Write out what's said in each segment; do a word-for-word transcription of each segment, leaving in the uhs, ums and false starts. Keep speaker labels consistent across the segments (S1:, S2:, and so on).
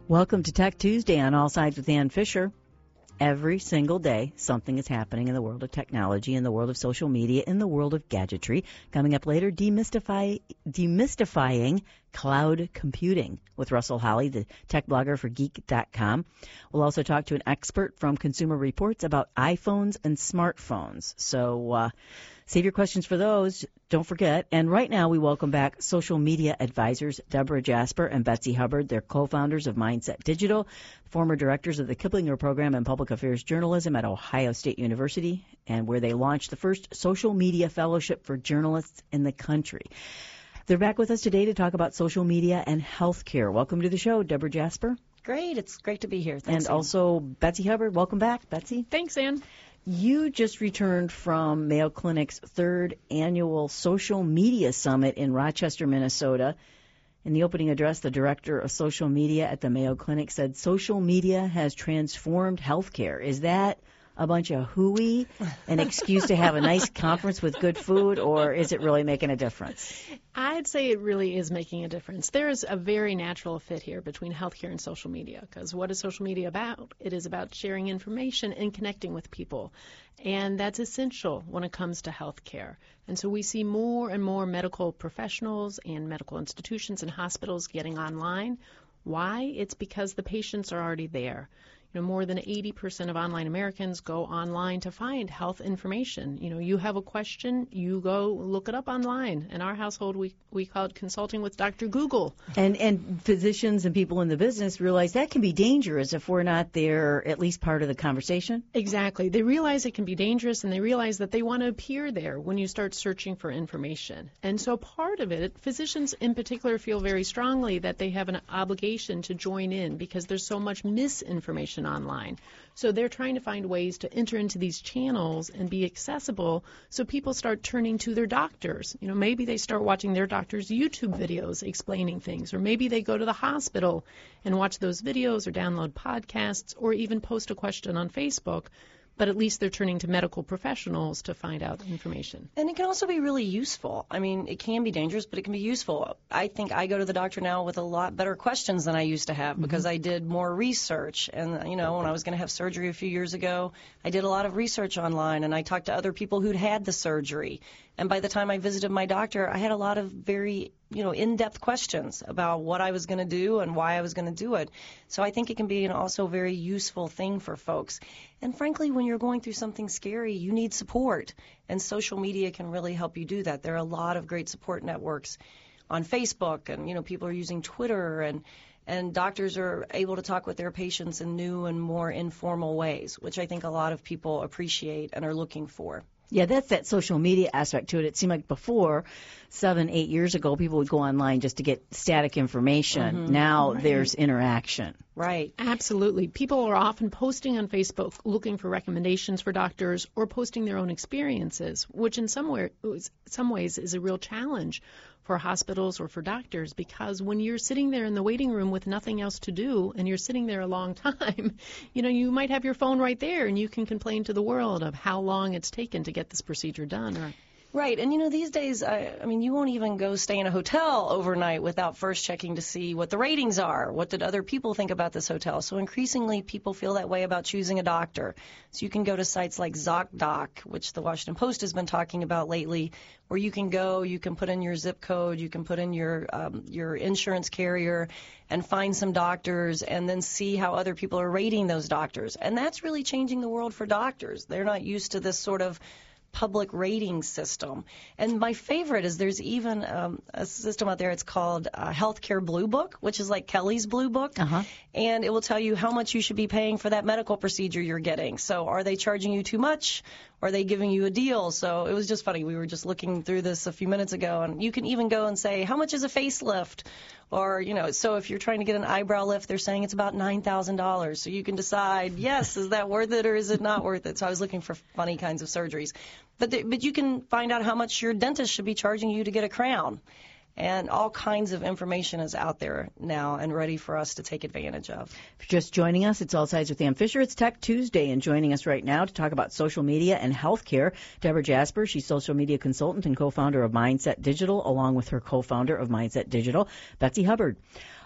S1: Welcome to Tech Tuesday on All Sides with Ann Fisher. Every single day, something is happening in the world of technology, in the world of social media, in the world of gadgetry. Coming up later, demystify, demystifying cloud computing with Russell Holly, the tech blogger for geek dot com. We'll also talk to an expert from Consumer Reports about iPhones and smartphones. So uh, save your questions for those. Don't forget. And right now, we welcome back social media advisors Deborah Jasper and Betsy Hubbard. They're co-founders of Mindset Digital, former directors of the Kiplinger Program in Public Affairs Journalism at Ohio State University, and where they launched the first social media fellowship for journalists in the country. They're back with us today to talk about social media and healthcare. Welcome to the show, Deborah Jasper.
S2: Great. It's great to be here. Thanks,
S1: and
S2: Ann.
S1: also Betsy Hubbard. Welcome back, Betsy.
S3: Thanks, Ann.
S1: You just returned from Mayo Clinic's third annual Social Media Summit in Rochester, Minnesota. In the opening address, the director of social media at the Mayo Clinic said social media has transformed healthcare. Is that a bunch of hooey, an excuse to have a nice conference with good food, or is it really making a difference?
S3: I'd say it really is making a difference. There is a very natural fit here between healthcare and social media, because what is social media about? It is about sharing information and connecting with people, and that's essential when it comes to healthcare. And so we see more and more medical professionals and medical institutions and hospitals getting online. Why? It's because the patients are already there. You know, more than eighty percent of online Americans go online to find health information. You know, you have a question, you go look it up online. In our household, we, we call it consulting with Doctor Google.
S1: And and physicians and people in the business realize that can be dangerous if we're not there, at least part of the conversation.
S3: Exactly. They realize it can be dangerous, and they realize that they want to appear there when you start searching for information. And so part of it, physicians in particular feel very strongly that they have an obligation to join in because there's so much misinformation online. So they're trying to find ways to enter into these channels and be accessible so people start turning to their doctors. You know, maybe they start watching their doctor's YouTube videos explaining things, or maybe they go to the hospital and watch those videos or download podcasts or even post a question on Facebook. But at least they're turning to medical professionals to find out information.
S2: And it can also be really useful. I mean, it can be dangerous, but it can be useful. I think I go to the doctor now with a lot better questions than I used to have because mm-hmm. I did more research. And, you know, when I was going to have surgery a few years ago, I did a lot of research online, and I talked to other people who'd had the surgery. And by the time I visited my doctor, I had a lot of very, you know, in-depth questions about what I was going to do and why I was going to do it. So I think it can be an also very useful thing for folks. And frankly, when you're going through something scary, you need support. And social media can really help you do that. There are a lot of great support networks on Facebook, and, you know, people are using Twitter, and and doctors are able to talk with their patients in new and more informal ways, which I think a lot of people appreciate and are looking for.
S1: Yeah, that's that social media aspect to it. It seemed like before, seven, eight years ago, people would go online just to get static information. Mm-hmm. Now right. There's interaction.
S2: Right.
S3: Absolutely. People are often posting on Facebook looking for recommendations for doctors or posting their own experiences, which in some, way, some ways is a real challenge for hospitals or for doctors, because when you're sitting there in the waiting room with nothing else to do and you're sitting there a long time, you know, you might have your phone right there and you can complain to the world of how long it's taken to get this procedure done. Or
S2: Right. And, you know, these days, I, I mean, you won't even go stay in a hotel overnight without first checking to see what the ratings are. What did other people think about this hotel? So increasingly, people feel that way about choosing a doctor. So you can go to sites like ZocDoc, which the Washington Post has been talking about lately, where you can go, you can put in your zip code, you can put in your um, your insurance carrier and find some doctors and then see how other people are rating those doctors. And that's really changing the world for doctors. They're not used to this sort of public rating system. And my favorite is there's even um, a system out there. It's called uh, Healthcare Blue Book, which is like Kelly's Blue Book.
S1: Uh-huh.
S2: And it will tell you how much you should be paying for that medical procedure you're getting. So are they charging you too much? Are they giving you a deal? So it was just funny. We were just looking through this a few minutes ago, and you can even go and say, how much is a facelift? Or, you know, so if you're trying to get an eyebrow lift, they're saying it's about nine thousand dollars. So you can decide, yes, is that worth it or is it not worth it? So I was looking for funny kinds of surgeries. But the, but you can find out how much your dentist should be charging you to get a crown. And all kinds of information is out there now and ready for us to take advantage of.
S1: If you're just joining us, it's All Sides with Ann Fisher. It's Tech Tuesday, and joining us right now to talk about social media and healthcare, Deborah Jasper. She's social media consultant and co-founder of Mindset Digital, along with her co-founder of Mindset Digital, Betsy Hubbard.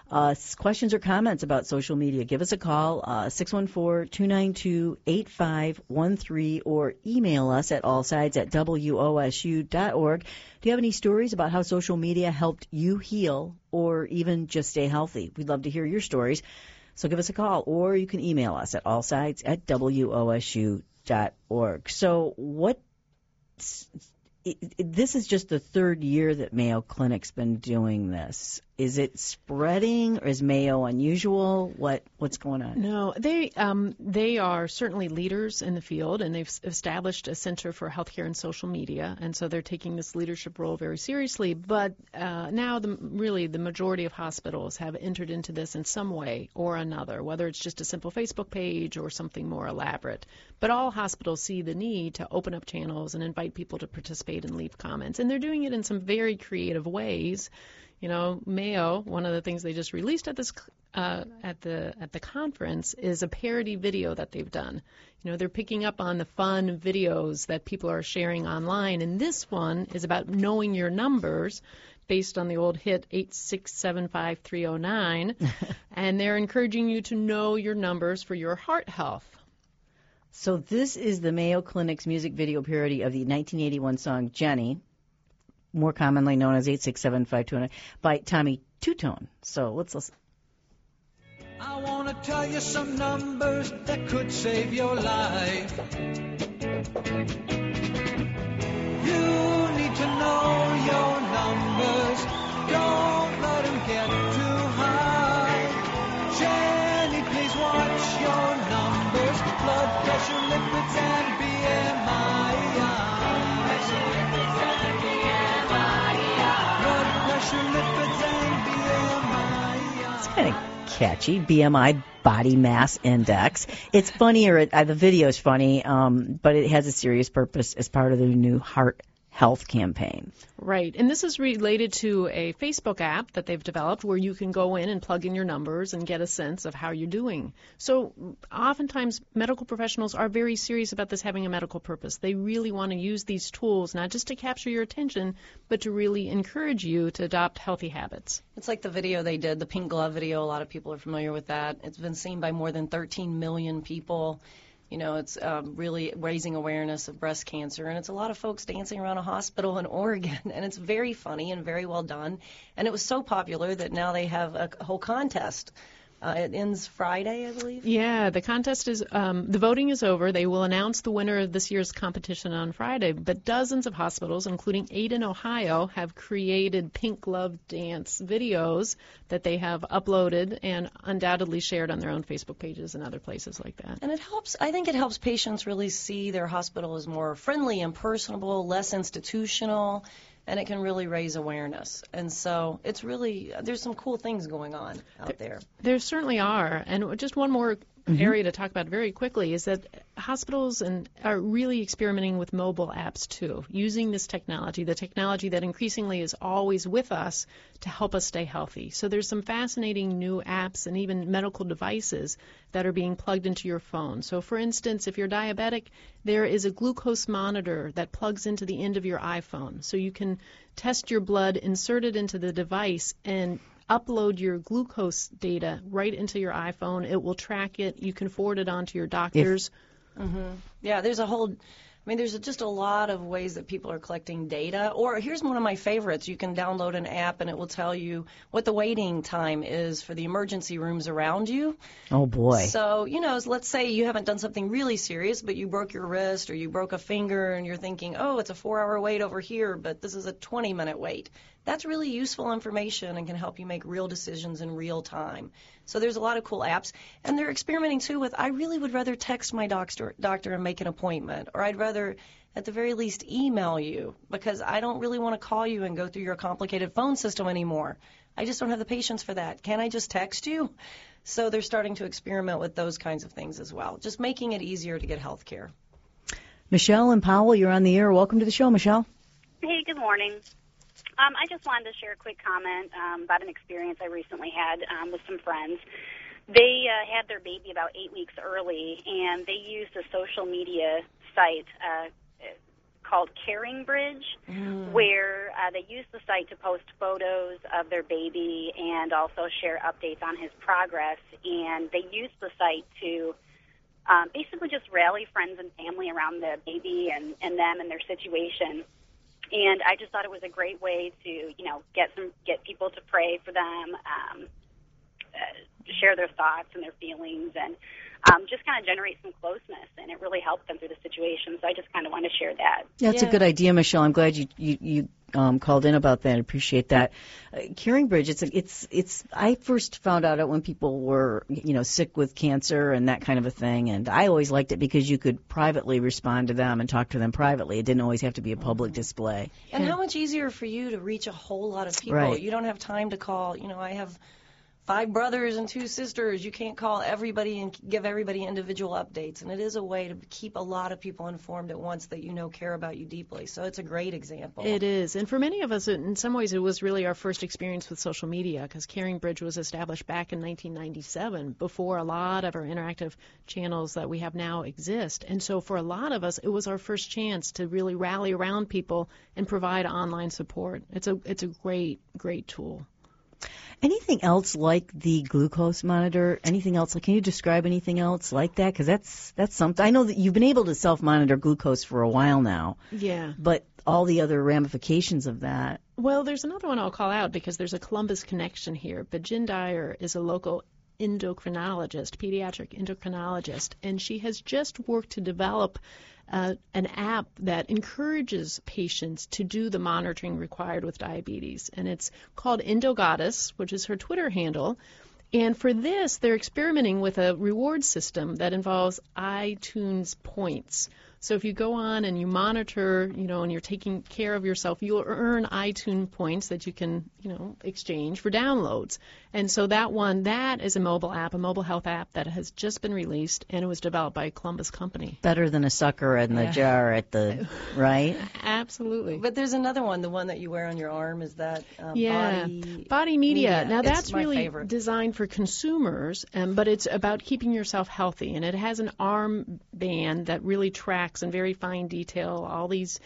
S1: Uh, questions or comments about social media, give us a call, uh, six one four, two nine two, eight five one three, or email us at allsides at W O S U dot org. Do you have any stories about how social media helped you heal or even just stay healthy? We'd love to hear your stories. So give us a call, or you can email us at allsides at W O S U dot org. So what... It, it, this is just the third year that Mayo Clinic's been doing this. Is it spreading, or is Mayo unusual? What what's going on?
S3: No, they um, they are certainly leaders in the field, and they've established a Center for Healthcare and Social Media, and so they're taking this leadership role very seriously. But uh, now, the, really, the majority of hospitals have entered into this in some way or another, whether it's just a simple Facebook page or something more elaborate. But all hospitals see the need to open up channels and invite people to participate and leave comments, and they're doing it in some very creative ways. You know, Mayo, one of the things they just released at this uh, at the at the conference is a parody video that they've done. You know, they're picking up on the fun videos that people are sharing online, and this one is about knowing your numbers, based on the old hit eight six seven five three oh nine, and they're encouraging you to know your numbers for your heart health.
S1: So this is the Mayo Clinic's music video parody of the nineteen eighty-one song Jenny, more commonly known as eight six seven five two oh nine, by Tommy Two-Tone. So let's listen.
S4: I want to tell you some numbers that could save your life. You need to know your numbers. Don't let them get too high. Jenny, please watch your numbers. Blood pressure, lipids, and B M I.
S1: It's kind of catchy, B M I, body mass index. It's funnier, uh, the video is funny, um, but it has a serious purpose as part of the new heart health campaign.
S3: Right, and this is related to a Facebook app that they've developed where you can go in and plug in your numbers and get a sense of how you're doing. So oftentimes medical professionals are very serious about this having a medical purpose. They really want to use these tools not just to capture your attention, but to really encourage you to adopt healthy habits.
S2: It's like the video they did, the pink glove video. A lot of people are familiar with that. It's been seen by more than thirteen million people. You know, it's um, really raising awareness of breast cancer, and it's a lot of folks dancing around a hospital in Oregon, and it's very funny and very well done. And it was so popular that now they have a whole contest. Uh, it ends Friday, I believe.
S3: Yeah, the contest is, um, the voting is over. They will announce the winner of this year's competition on Friday. But dozens of hospitals, including eight in Ohio, have created pink glove dance videos that they have uploaded and undoubtedly shared on their own Facebook pages and other places like that.
S2: And it helps, I think it helps patients really see their hospital as more friendly and personable, less institutional, and it can really raise awareness. And so it's really, there's some cool things going on out there.
S3: There certainly are. And just one more mm-hmm. area to talk about very quickly is that hospitals and are really experimenting with mobile apps too, using this technology, the technology that increasingly is always with us to help us stay healthy. So there's some fascinating new apps and even medical devices that are being plugged into your phone. So for instance, if you're diabetic, there is a glucose monitor that plugs into the end of your iPhone. So you can test your blood, insert it into the device, and upload your glucose data right into your iPhone. It will track it. You can forward it on to your doctors.
S2: If, mm-hmm. Yeah, there's a whole, I mean, there's just a lot of ways that people are collecting data. Or here's one of my favorites. You can download an app and it will tell you what the waiting time is for the emergency rooms around you.
S1: Oh, boy.
S2: So, you know, let's say you haven't done something really serious, but you broke your wrist or you broke a finger and you're thinking, oh, it's a four-hour wait over here, but this is a twenty-minute wait. That's really useful information and can help you make real decisions in real time. So there's a lot of cool apps. And they're experimenting, too, with I really would rather text my doctor, doctor and make an appointment, or I'd rather, at the very least, email you because I don't really want to call you and go through your complicated phone system anymore. I just don't have the patience for that. Can I just text you? So they're starting to experiment with those kinds of things as well, just making it easier to get health care.
S1: Michelle and Powell, you're on the air. Welcome to the show, Michelle.
S5: Hey, good morning. Um, I just wanted to share a quick comment um, about an experience I recently had um, with some friends. They uh, had their baby about eight weeks early, and they used a social media site uh, called Caring Bridge, mm. where uh, they use the site to post photos of their baby and also share updates on his progress. And they use the site to um, basically just rally friends and family around the baby and, and them and their situation. And I just thought it was a great way to, you know, get some get people to pray for them, um, uh, share their thoughts and their feelings, and um, just kind of generate some closeness. And it really helped them through the situation. So I just kind of want to share that.
S1: Yeah, it's
S2: yeah.
S1: a good idea, Michelle. I'm glad you you, you um, called in about that. I appreciate that. Uh, Caring Bridge. It's a, it's it's. I first found out it when people were you know sick with cancer and that kind of a thing, and I always liked it because you could privately respond to them and talk to them privately. It didn't always have to be a public display.
S2: And
S1: yeah.
S2: how much easier for you to reach a whole lot of people.
S1: Right.
S2: You don't have time to call. You know, I have five brothers and two sisters. You can't call everybody and give everybody individual updates. And it is a way to keep a lot of people informed at once that you know care about you deeply. So it's a great example.
S3: It is. And for many of us, in some ways, it was really our first experience with social media, because Caring Bridge was established back in nineteen ninety-seven, before a lot of our interactive channels that we have now exist. And so for a lot of us, it was our first chance to really rally around people and provide online support. It's a it's a great, great tool.
S1: Anything else like the glucose monitor? Anything else? Can you describe anything else like that? Because that's that's something. I know that you've been able to self-monitor glucose for a while now.
S3: Yeah.
S1: But all the other ramifications of that.
S3: Well, there's another one I'll call out because there's a Columbus connection here. But Jen Dyer is a local endocrinologist, pediatric endocrinologist, and she has just worked to develop Uh, an app that encourages patients to do the monitoring required with diabetes. And it's called EndoGoddess, which is her Twitter handle. And for this, they're experimenting with a reward system that involves iTunes points. So if you go on and you monitor, you know, and you're taking care of yourself, you'll earn iTunes points that you can, you know, exchange for downloads. And so that one, that is a mobile app, a mobile health app that has just been released, and it was developed by a Columbus company.
S1: Better than a sucker in the
S2: Yeah.
S1: jar at the, right?
S3: Absolutely.
S2: But there's another one, the one that you wear on your arm, is that um,
S3: Yeah,
S2: body,
S3: body media.
S2: media.
S3: Now
S2: It's
S3: that's
S2: my
S3: really
S2: favorite.
S3: designed for consumers, um, but it's about keeping yourself healthy. And it has an arm band that really tracks in very fine detail all these,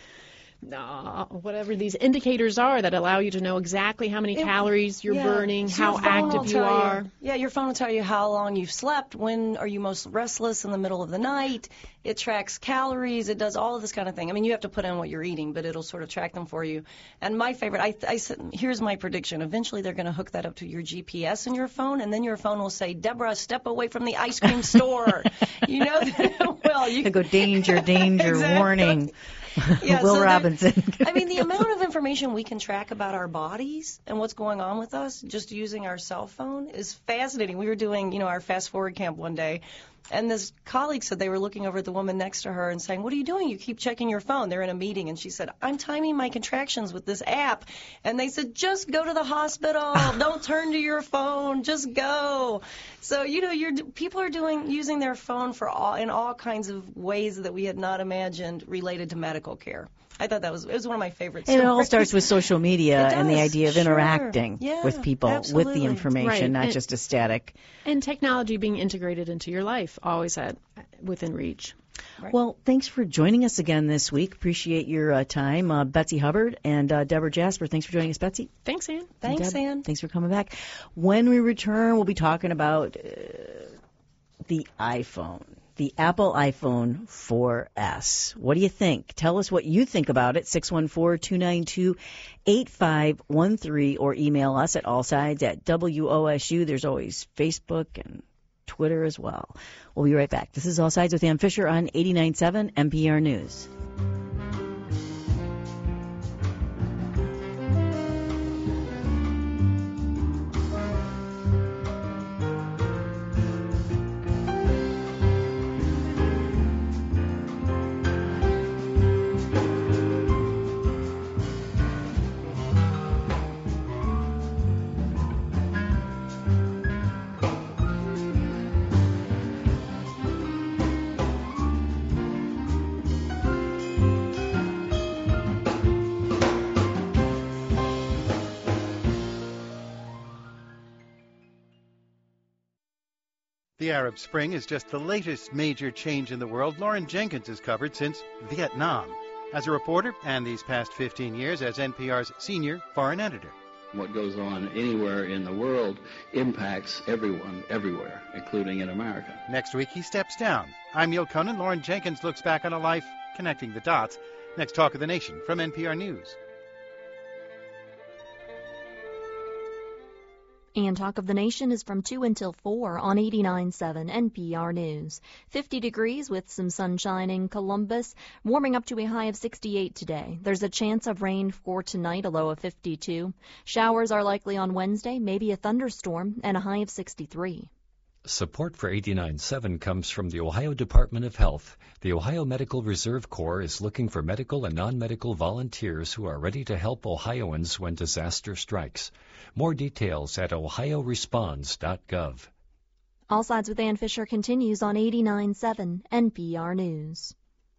S3: uh, whatever these indicators are that allow you to know exactly how many
S2: It-
S3: calories you're
S2: yeah.
S3: burning,
S2: So
S3: how
S2: your phone will
S3: active you
S2: tell
S3: are.
S2: Yeah, your phone will tell you how long you've slept, when are you most restless in the middle of the night. It tracks calories. It does all of this kind of thing. I mean, you have to put in what you're eating, but it'll sort of track them for you. And my favorite, I, I said, here's my prediction. Eventually, they're going to hook that up to your G P S in your phone, and then your phone will say, Deborah, step away from the ice cream store. You know, well, you
S1: They go danger, danger,
S2: Exactly.
S1: warning.
S2: Yeah,
S1: Will
S2: so there-
S1: Robinson.
S2: I mean, the amount of information we can track about our bodies and what's going on with us just using our cell phone is fascinating. We were doing, you know, our fast forward camp one day, and this colleague said they were looking over at the woman next to her and saying, what are you doing? You keep checking your phone. They're in a meeting, and she said, I'm timing my contractions with this app. And they said, just go to the hospital. Don't turn to your phone. Just go. So, you know, you're, people are doing using their phone for all in all kinds of ways that we had not imagined related to medical care. I thought that was it was one of my favorites.
S1: And it all starts with social media
S2: It
S1: and the
S2: does,
S1: idea of
S2: sure.
S1: interacting
S2: Yeah,
S1: with people with
S2: absolutely.
S1: the information,
S3: Right.
S1: not
S3: And-
S1: just a static.
S3: And technology being integrated into your life, always at within reach.
S2: Right.
S1: Well, thanks for joining us again this week. Appreciate your uh, time. Uh, Betsy Hubbard and uh, Deborah Jasper, thanks for joining us, Betsy.
S3: Thanks, Ann.
S2: Thanks,
S1: Deb,
S2: Ann.
S1: Thanks for coming back. When we return, we'll be talking about uh, the iPhone, the Apple iPhone four S. What do you think? Tell us what you think about it, six one four, two nine two, eight five one three, or email us at allsides at W O S U. There's always Facebook and Twitter as well. We'll be right back. This is All Sides with Ann Fisher on eighty-nine point seven N P R News.
S6: The Arab Spring is just the latest major change in the world Lauren Jenkins has covered since Vietnam. as a reporter and these past fifteen years as N P R's senior foreign editor.
S7: What goes on anywhere in the world impacts everyone, everywhere, including in America.
S6: Next week, he steps down. I'm Neil Conan. Lauren Jenkins looks back on a life connecting the dots. Next, Talk of the Nation from N P R News.
S8: And Talk of the Nation is from two until four on eighty-nine point seven N P R News. fifty degrees with some sunshine in Columbus, warming up to a high of sixty-eight today. There's a chance of rain for tonight, a low of fifty-two. Showers are likely on Wednesday, maybe a thunderstorm, and a high of sixty-three.
S9: Support for eighty-nine point seven comes from the Ohio Department of Health. The Ohio Medical Reserve Corps is looking for medical and non-medical volunteers who are ready to help Ohioans when disaster strikes. More details at ohio responds dot gov.
S8: All Sides with Ann Fisher continues on eighty-nine point seven N P R News.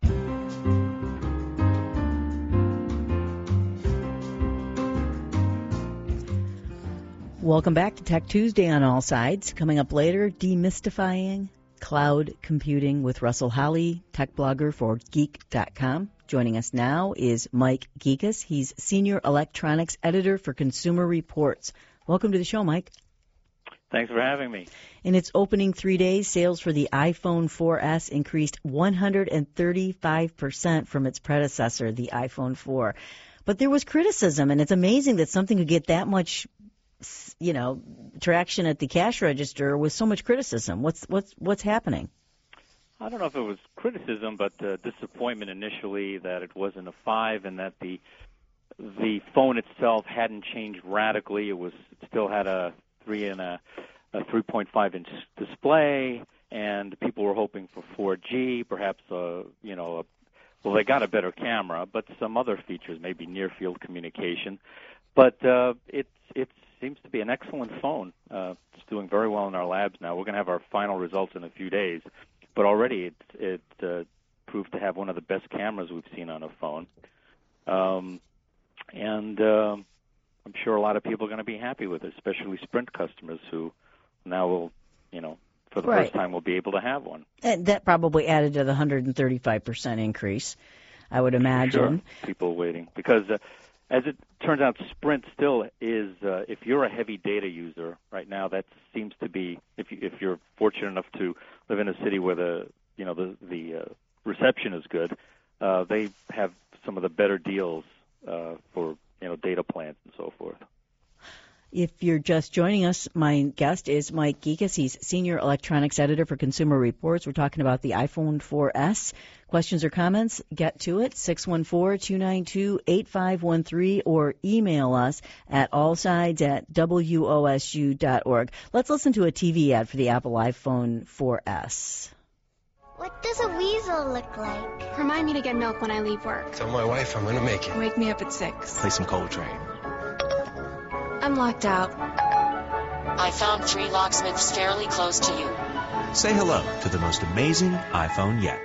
S1: Welcome back to Tech Tuesday on All Sides. Coming up later, demystifying cloud computing with Russell Holly, tech blogger for geek dot com. Joining us now is Mike Geekus. He's Senior Electronics Editor for Consumer Reports. Welcome to the show, Mike.
S10: Thanks for having me.
S1: In its opening three days, sales for the iPhone four S increased one hundred thirty-five percent from its predecessor, the iPhone four. But there was criticism, and it's amazing that something could get that much, you know, traction at the cash register with so much criticism. What's what's what's happening?
S10: I don't know if it was criticism, but uh, disappointment initially that it wasn't a five and that the the phone itself hadn't changed radically. It was it still had a three and a, a three point five inch display, and people were hoping for four G, perhaps a you know, a, well they got a better camera, but some other features, maybe near field communication. But uh, it's it's seems to be an excellent phone. Uh, it's doing very well in our labs now. We're going to have our final results in a few days, but already it, it uh, proved to have one of the best cameras we've seen on a phone. Um, and uh, I'm sure a lot of people are going to be happy with it, especially Sprint customers who now will, you know, for the
S1: right.
S10: first time will be able to have one.
S1: And that probably added to the one hundred thirty-five percent increase, I would imagine.
S10: Sure. People waiting. Because uh, as it turns out, Sprint still is, uh, if you're a heavy data user right now, that seems to be, if, you, if you're fortunate enough to live in a city where the, you know, the, the uh, reception is good, uh, they have some of the better deals uh, for, you know, data plans and so forth.
S1: If you're just joining us, my guest is Mike Geekus. He's Senior Electronics Editor for Consumer Reports. We're talking about the iPhone four S. Questions or comments, get to it, six one four, two nine two, eight five one three, or email us at allsides at W O S U dot org. Let's listen to a T V ad for the Apple iPhone four S.
S11: What does a weasel look like?
S12: Remind me to get milk when I leave work.
S13: Tell my wife I'm going to make it.
S12: Wake me up at six.
S13: Play some Coltrane.
S12: I'm locked out.
S14: I found three locksmiths fairly close to you.
S15: Say hello to the most amazing iPhone yet.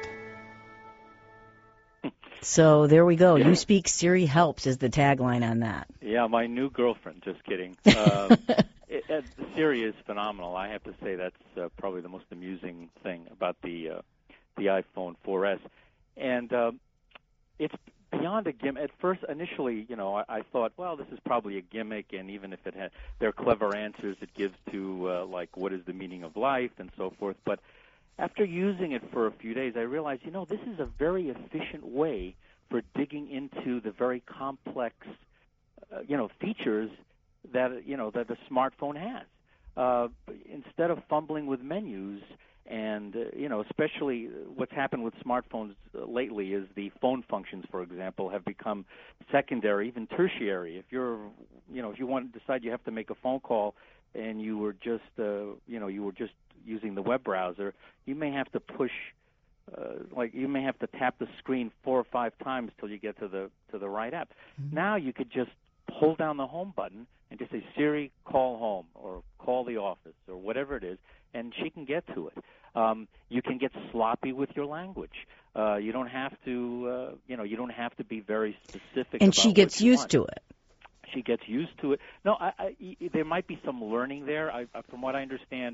S1: So there we go. You Speak Siri Helps is the tagline on that.
S10: Yeah, my new girlfriend. Just kidding. Uh, it, it, Siri is phenomenal. I have to say that's uh, probably the most amusing thing about the uh, the iPhone four S, and uh, it's beyond a gimmick. At first, initially, you know, I, I thought, well, this is probably a gimmick, and even if it had, there are clever answers it gives to, uh, like, what is the meaning of life and so forth. But after using it for a few days, I realized, you know, this is a very efficient way for digging into the very complex, uh, you know, features that, you know, that the smartphone has. Uh, instead of fumbling with menus, and, uh, you know, especially what's happened with smartphones lately is the phone functions, for example, have become secondary, even tertiary. If you're, you know, if you want to decide you have to make a phone call and you were just, uh, you know, you were just using the web browser, you may have to push, uh, like you may have to tap the screen four or five times till you get to the to the right app. Mm-hmm. Now you could just hold down the home button and just say, Siri, call home, or call the office, or whatever it is, and she can get to it. Um, you can get sloppy with your language. Uh, you don't have to, uh, you know, you don't have to be very specific.
S1: And
S10: about
S1: she gets
S10: what you
S1: used
S10: want.
S1: to it.
S10: She gets used to it. No, I, I, there might be some learning there. I, from what I understand,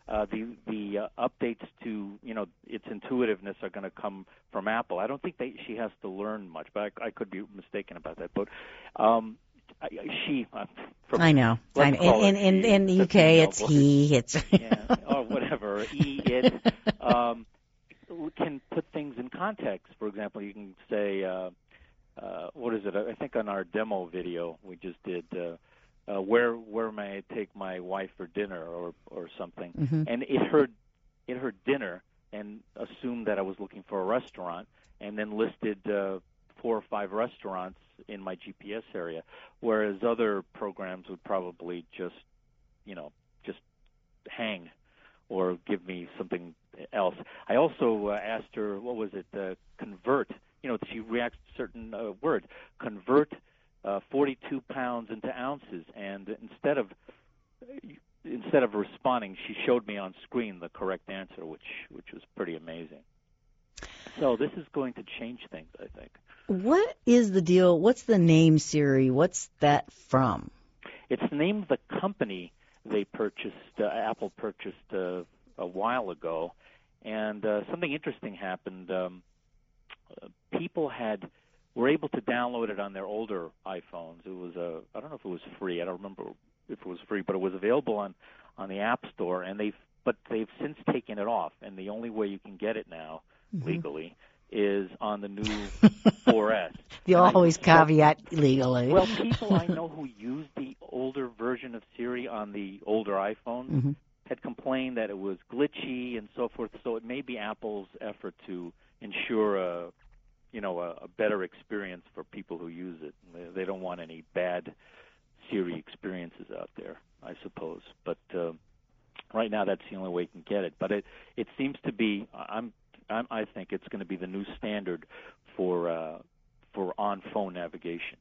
S10: uh, the the uh, updates to you know its intuitiveness are going to come from Apple. I don't think they, she has to learn much, but I, I could be mistaken about that. But um, I, she, uh, from,
S1: I know. I know. In, in, in, in the U K, it's he. It's
S10: yeah, or whatever. He, it um, can put things in context. For example, you can say, uh, uh, what is it? I think on our demo video we just did. Uh, Uh, where where may I take my wife for dinner or or something?
S1: Mm-hmm.
S10: And it heard it heard dinner and assumed that I was looking for a restaurant, and then listed uh, four or five restaurants in my G P S area. Whereas other programs would probably just you know just hang or give me something else. I also uh, asked her, what was it? Uh, convert. You know, she reacts to certain uh, words. Convert. Uh, forty-two pounds into ounces, and instead of instead of responding, she showed me on screen the correct answer, which which was pretty amazing. So this is going to change things, I think.
S1: What is the deal? What's the name Siri? What's that from?
S10: It's the name of the company they purchased. Uh, Apple purchased uh, a while ago, and uh, something interesting happened. Um, uh, people had. were able to download it on their older iPhones. It was a, I don't know if it was free. I don't remember if it was free, but it was available on, on the App Store. And they've, but they've since taken it off. And the only way you can get it now mm-hmm. legally is on the new four S.
S1: You
S10: and
S1: always caveat legally.
S10: Well, people I know who used the older version of Siri on the older iPhones
S1: mm-hmm.
S10: had complained that it was glitchy and so forth. So it may be Apple's effort to ensure a you know, a, a better experience for people who use it. They, they don't want any bad Siri experiences out there, I suppose. But uh, right now, that's the only way you can get it. But it it seems to be. I'm, I'm I think it's going to be the new standard for uh, for on-phone navigation.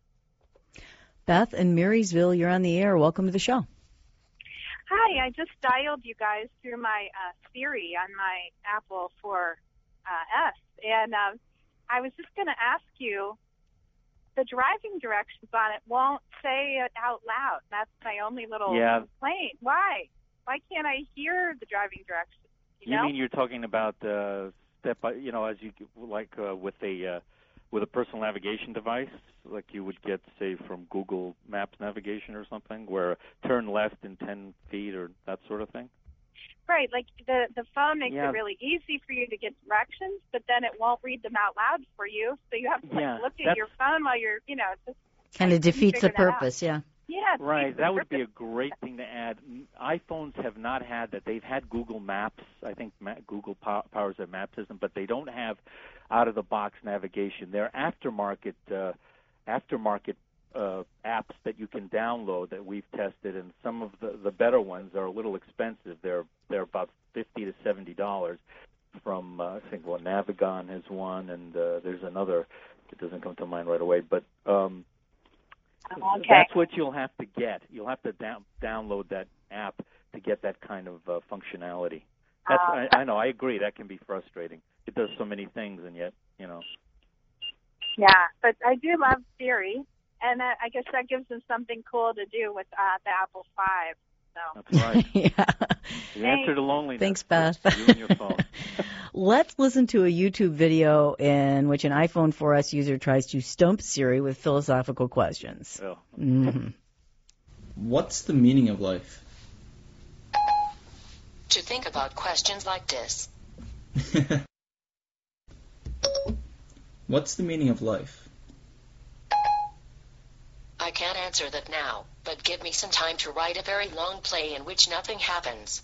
S1: Beth in Marysville, you're on the air. Welcome to the show.
S16: Hi, I just dialed you guys through my uh, Siri on my Apple four S, and. Um, I was just going to ask you, the driving directions on it won't say it out loud. That's my only little
S10: yeah.
S16: complaint. Why? Why can't I hear the driving directions? You,
S10: you
S16: know?
S10: mean you're talking about uh, step by, you know, as you like uh, with a uh, with a personal navigation device, like you would get, say, from Google Maps navigation or something, where turn left in ten feet or that sort of thing?
S16: Right, like the the phone makes
S10: yeah.
S16: it really easy for you to get directions, but then it won't read them out loud for you, so you have to like,
S10: yeah,
S16: look at your phone while you're, you know, just
S1: kind of defeats the purpose, yeah.
S16: Yeah,
S10: right. That would be a great thing to add. iPhones have not had that. They've had Google Maps. I think Google powers their map system, but they don't have out-of-the-box navigation. They're aftermarket uh, aftermarket uh, apps that you can download that we've tested, and some of the, the better ones are a little expensive. They're they're about fifty to seventy dollars. From uh, I think well, Navigon has one, and uh, there's another that doesn't come to mind right away, but. Um,
S16: Okay.
S10: That's what you'll have to get. You'll have to down, download that app to get that kind of uh, functionality. That's,
S16: Uh,
S10: I, I know. I agree. That can be frustrating. It does so many things, and yet, you know.
S16: Yeah, but I do love Siri, and uh, I guess that gives them something cool to do with uh, the Apple five. So.
S10: That's right.
S1: yeah.
S10: The answer to loneliness.
S1: Thanks, Beth.
S10: You and your phone.
S1: Let's listen to a YouTube video in which an iPhone four S user tries to stump Siri with philosophical questions.
S10: Oh.
S1: Mm-hmm.
S17: What's the meaning of life?
S14: To think about questions like this.
S17: What's the meaning of life?
S14: I can't answer that now, but give me some time to write a very long play in which nothing happens.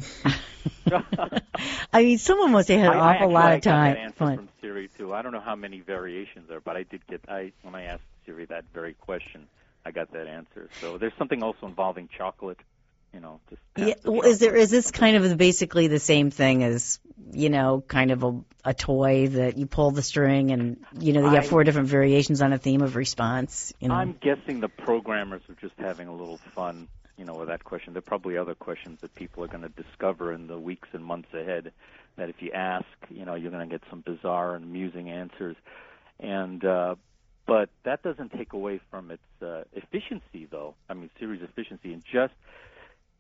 S1: I mean, someone must have had an
S10: I,
S1: awful
S10: I
S1: lot
S10: I
S1: of time.
S10: got that answer
S1: Fun.
S10: from Siri too. I don't know how many variations there, but I did get. I when I asked Siri that very question, I got that answer. So there's something also involving chocolate. You know, just
S1: yeah. Well, is there is this kind of basically the same thing as you know, kind of a, a toy that you pull the string and you know you have four different variations on a theme of response. You know,
S10: I'm guessing the programmers are just having a little fun. You know, with that question, there are probably other questions that people are going to discover in the weeks and months ahead. That if you ask, you know, you're going to get some bizarre and amusing answers. And uh, but that doesn't take away from its uh, efficiency, though. I mean, Siri's efficiency in just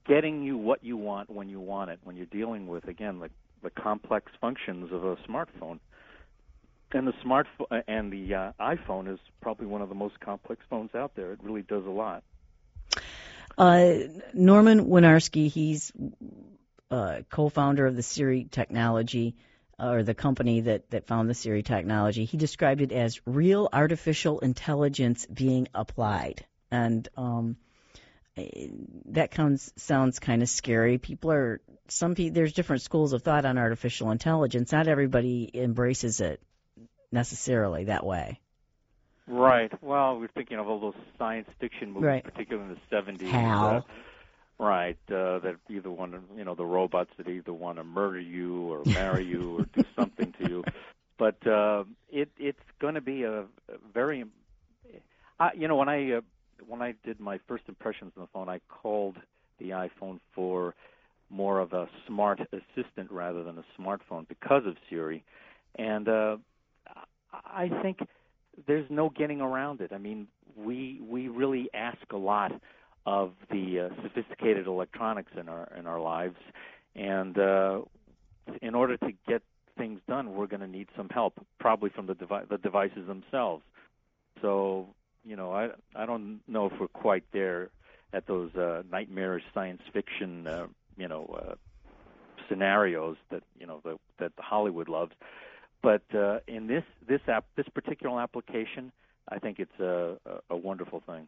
S10: getting you what you want when you want it, when you're dealing with, again, like the complex functions of a smartphone. And the smartphone and the uh, iPhone is probably one of the most complex phones out there. It really does a lot.
S1: Uh, Norman Winarski, he's uh, co-founder of the Siri technology, or the company that, that found the Siri technology. He described it as real artificial intelligence being applied. And um, that sounds, sounds kind of scary. People are, some people, there's different schools of thought on artificial intelligence. Not everybody embraces it necessarily that way.
S10: Right. Well, we're thinking of all those science fiction movies,
S1: right.
S10: particularly in the seventies.
S1: Hal.
S10: Uh, right. Uh, that either want to, you know, the robots that either want to murder you or marry you or do something to you. But uh, it it's going to be a, a very, I, you know, when I uh, when I did my first impressions on the phone, I called the iPhone four more of a smart assistant rather than a smartphone because of Siri, and uh, I think there's no getting around it. I mean, we we really ask a lot of the uh, sophisticated electronics in our in our lives, and uh, in order to get things done, we're going to need some help, probably from the devi- the devices themselves. So, you know, I I don't know if we're quite there at those uh, nightmarish science fiction, uh, you know, uh, scenarios that you know the, that Hollywood loves. But uh, in this this app, this particular application, I think it's a, a, a wonderful thing.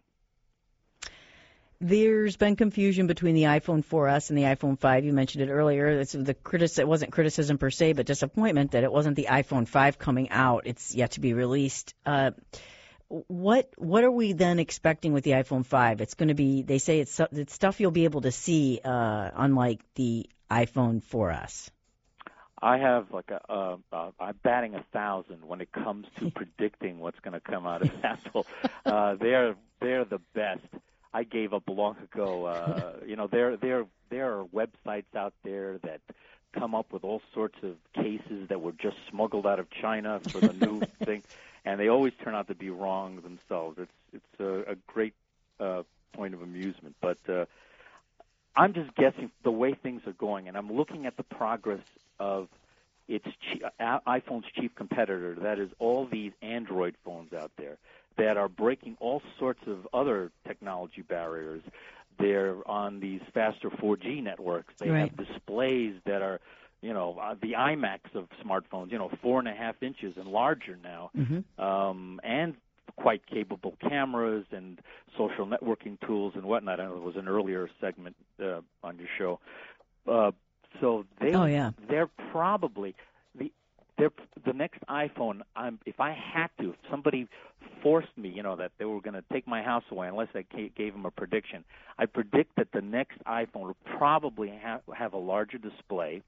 S1: There's been confusion between the iPhone four S and the iPhone five. You mentioned it earlier. It's the critic- it wasn't criticism per se, but disappointment that it wasn't the iPhone five coming out. It's yet to be released. Uh, what what are we then expecting with the iPhone five? It's going to be, they say it's, it's stuff you'll be able to see, uh, unlike the iPhone four S.
S10: I have like a, uh, uh, I'm batting a thousand when it comes to predicting what's going to come out of Apple. Uh, they're they're the best. I gave up long ago. Uh, you know, there there there are websites out there that come up with all sorts of cases that were just smuggled out of China for the new thing, and they always turn out to be wrong themselves. It's it's a, a great uh, point of amusement, but uh, I'm just guessing the way things are going, and I'm looking at the progress of its chi- iPhone's chief competitor, that is all these Android phones out there that are breaking all sorts of other technology barriers. They're on these faster four G networks. They
S1: right.
S10: have displays that are, you know, uh, the iMacs of smartphones, you know, four and a half inches and larger now,
S1: mm-hmm.
S10: um, and quite capable cameras and social networking tools and whatnot. I know there was an earlier segment uh, on your show. Uh, So they,
S1: oh, yeah.
S10: they're probably the they're the next iPhone. I'm, if I had to, if somebody forced me, you know, that they were going to take my house away unless I gave them a prediction, I predict that the next iPhone will probably have, have a larger display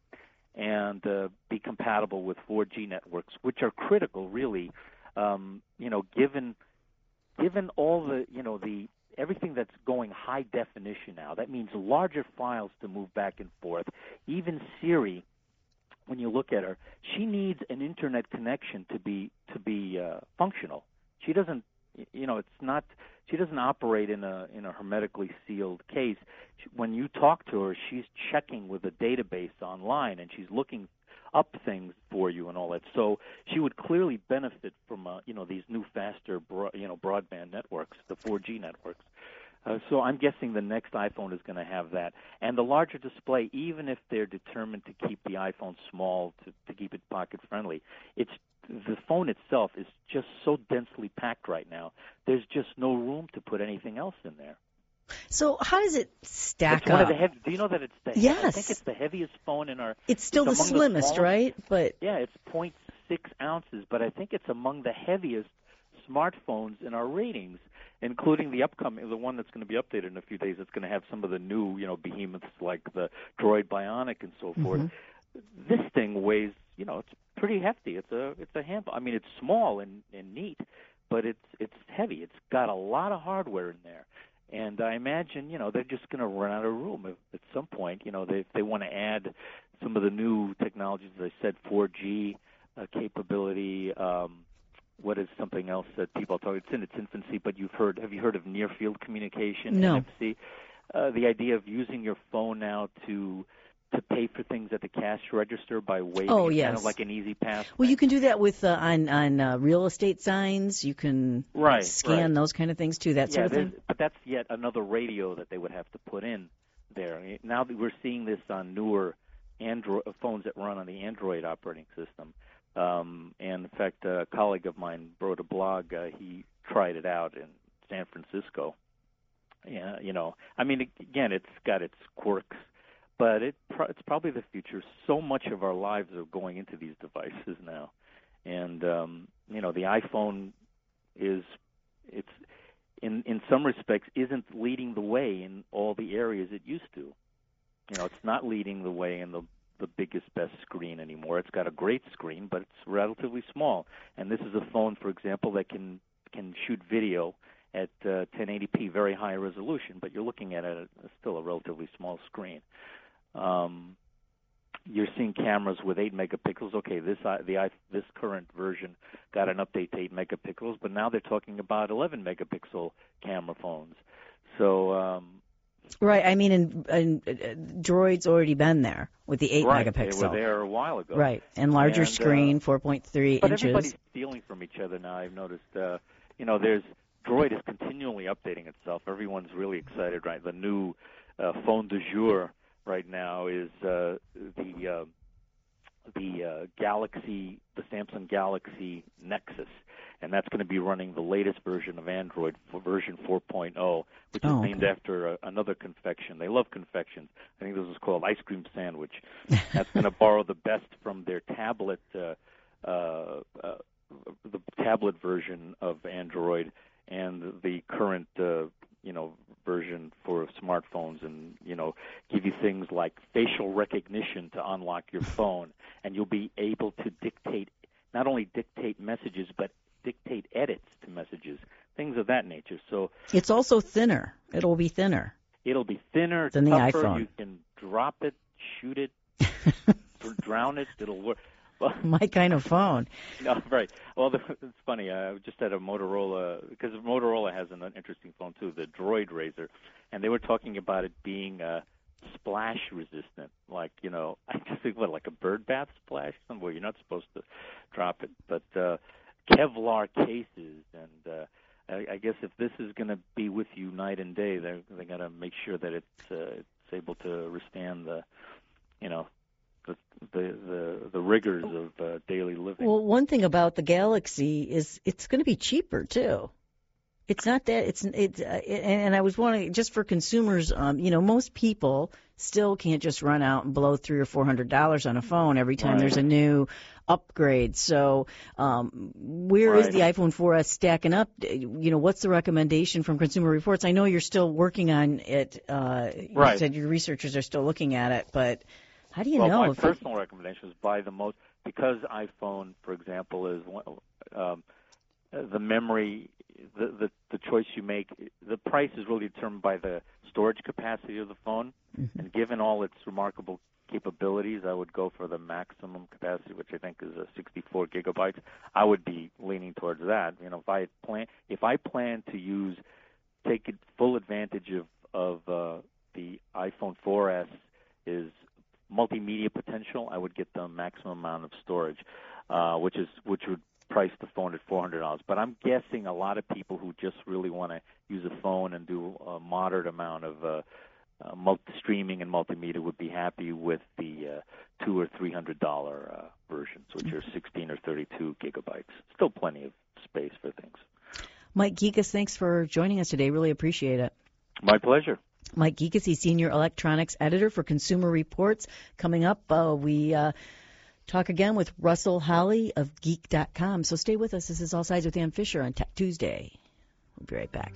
S10: and uh, be compatible with four G networks, which are critical, really. Um, you know, given given all the you know the everything that's going high definition now, that means larger files to move back and forth. Even Siri, when you look at her, she needs an internet connection to be to be uh, functional. She doesn't, you know, it's not. She doesn't operate in a in a hermetically sealed case. She, when you talk to her, she's checking with a database online, and she's looking up things for you and all that. So she would clearly benefit from, uh, you know, these new faster, bro- you know, broadband networks, the four G networks. Uh, so I'm guessing the next iPhone is going to have that. And the larger display, even if they're determined to keep the iPhone small, to, to keep it pocket-friendly, it's the phone itself is just so densely packed right now. There's just no room to put anything else in there.
S1: So how does it stack
S10: it's one
S1: up?
S10: Of the heavy, do you know that it's the
S1: yes.
S10: I think it's the heaviest phone in our.
S1: It's still
S10: it's
S1: the slimmest,
S10: the
S1: right? But
S10: yeah, it's zero point six ounces, but I think it's among the heaviest smartphones in our ratings, including the upcoming, the one that's going to be updated in a few days. It's going to have some of the new, you know, behemoths like the Droid Bionic and so forth.
S1: Mm-hmm.
S10: This thing weighs, you know, it's pretty hefty. It's a it's a handful. I mean, it's small and, and neat, but it's it's heavy. It's got a lot of hardware in there. And I imagine, you know, they're just going to run out of room at, at some point. You know, they they want to add some of the new technologies, as I said, four G uh, capability. Um, what is something else that people are talking? It's in its infancy, but you've heard. Have you heard of near field communication?
S1: No.
S10: N F C. uh, the idea of using your phone now to to pay for things at the cash register by waving
S1: Oh,
S10: it,
S1: yes.
S10: kind of like an Easy Pass.
S1: Well, you can do that with uh, on on uh, real estate signs. You can
S10: Right,
S1: scan
S10: right.
S1: those kind of things too. That
S10: yeah,
S1: sort of
S10: there's-
S1: thing.
S10: but that's yet another radio that they would have to put in there. Now that we're seeing this on newer Android phones that run on the Android operating system. Um, and in fact, a colleague of mine wrote a blog. Uh, he tried it out in San Francisco. Yeah, you know, I mean, again, it's got its quirks, but it pro- it's probably the future. So much of our lives are going into these devices now, and um, you know, the iPhone is it's in in some respects isn't leading the way in all the areas it used to. You know, it's not leading the way in the the biggest, best screen anymore. It's got a great screen, but it's relatively small. And this is a phone, for example, that can can shoot video at uh, ten eighty p, very high resolution, but you're looking at it at still a relatively small screen. Um, you're seeing cameras with eight megapixels. Okay, this uh, the i this current version got an update to eight megapixels, but now they're talking about eleven megapixel camera phones. So um,
S1: Right. I mean, and, and uh, Droid's already been there with the eight
S10: right,
S1: megapixel.
S10: they were there a while ago.
S1: Right, and larger
S10: And, uh,
S1: screen, four point three
S10: But
S1: inches.
S10: everybody's stealing from each other now. I've noticed. Uh, you know, there's Droid is continually updating itself. Everyone's really excited, right? The new uh, phone du jour right now is uh, the uh, the uh, Galaxy, the Samsung Galaxy Nexus, and that's going to be running the latest version of Android, for version four point oh, which is
S1: Oh,
S10: named
S1: okay.
S10: after uh, another confection. They love confections. I think this is called ice cream sandwich. That's going to borrow the best from their tablet, uh, uh, uh, the tablet version of Android, and the current, uh, you know, version for smartphones, and you know, give you things like facial recognition to unlock your phone, and you'll be able to dictate, not only dictate messages, but dictate edits to messages, things of that nature. So
S1: It's also thinner. It'll be thinner.
S10: it'll be thinner,
S1: Than the
S10: tougher.
S1: iPhone.
S10: You can drop it, shoot it, drown it. It'll work. Well,
S1: My kind of phone.
S10: no, right. Well, the, it's funny. I was just at a Motorola, because Motorola has an interesting phone too, the Droid Razr, and they were talking about it being uh, splash resistant. Like, you know, I just think, what, like a bird bath splash? Somewhere you're not supposed to drop it, but uh, Kevlar cases, and uh, I, I guess if this is going to be with you night and day, they're they got to make sure that it's uh, it's able to withstand the, you know, the the the, the rigors of uh, daily living.
S1: Well, one thing about the Galaxy is it's going to be cheaper too. It's not that it's it's uh, and I was wondering, just for consumers, um, you know, most people still can't just run out and blow three or four hundred dollars on a phone every time
S10: Right.
S1: there's a new upgrade. So, um, where is
S10: Right.
S1: the iPhone four S stacking up? You know, what's the recommendation from Consumer Reports? I know you're still working on it. Uh, you
S10: Right.
S1: said your researchers are still looking at it, but how do you
S10: well,
S1: know?
S10: my
S1: if
S10: personal recommendation is buy the most, because iPhone, for example, is one- um, the memory, the, the the choice you make. The price is really determined by the storage capacity of the phone,
S1: Mm-hmm.
S10: and given all its remarkable capabilities, I would go for the maximum capacity, which I think is a sixty-four gigabytes. I would be leaning towards that. You know, if I plan if I plan to use take it- full advantage of of uh, the iPhone four S is multimedia potential, I would get the maximum amount of storage, uh, which is which would price the phone at four hundred dollars. But I'm guessing a lot of people who just really want to use a phone and do a moderate amount of uh, uh, multi- streaming and multimedia would be happy with the uh, two or three hundred dollar uh, versions, which are sixteen or thirty-two gigabytes. Still plenty of space for things.
S1: Mike Geekus, thanks for joining us today. Really appreciate it.
S10: My pleasure.
S1: Mike Geekus, he's Senior Electronics Editor for Consumer Reports. Coming up, uh, we uh, talk again with Russell Holly of Geek dot com. So stay with us. This is All Sides with Ann Fisher on Tech Tuesday. We'll be right back.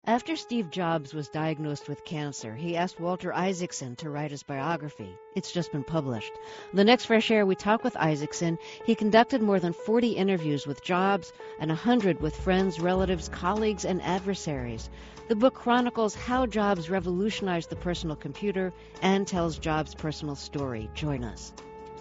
S18: After Steve Jobs was diagnosed with cancer, he asked Walter Isaacson to write his biography. It's just been published. The next Fresh Air, we talk with Isaacson. He conducted more than forty interviews with Jobs and one hundred with friends, relatives, colleagues, and adversaries. The book chronicles how Jobs revolutionized the personal computer and tells Jobs' personal story. Join us.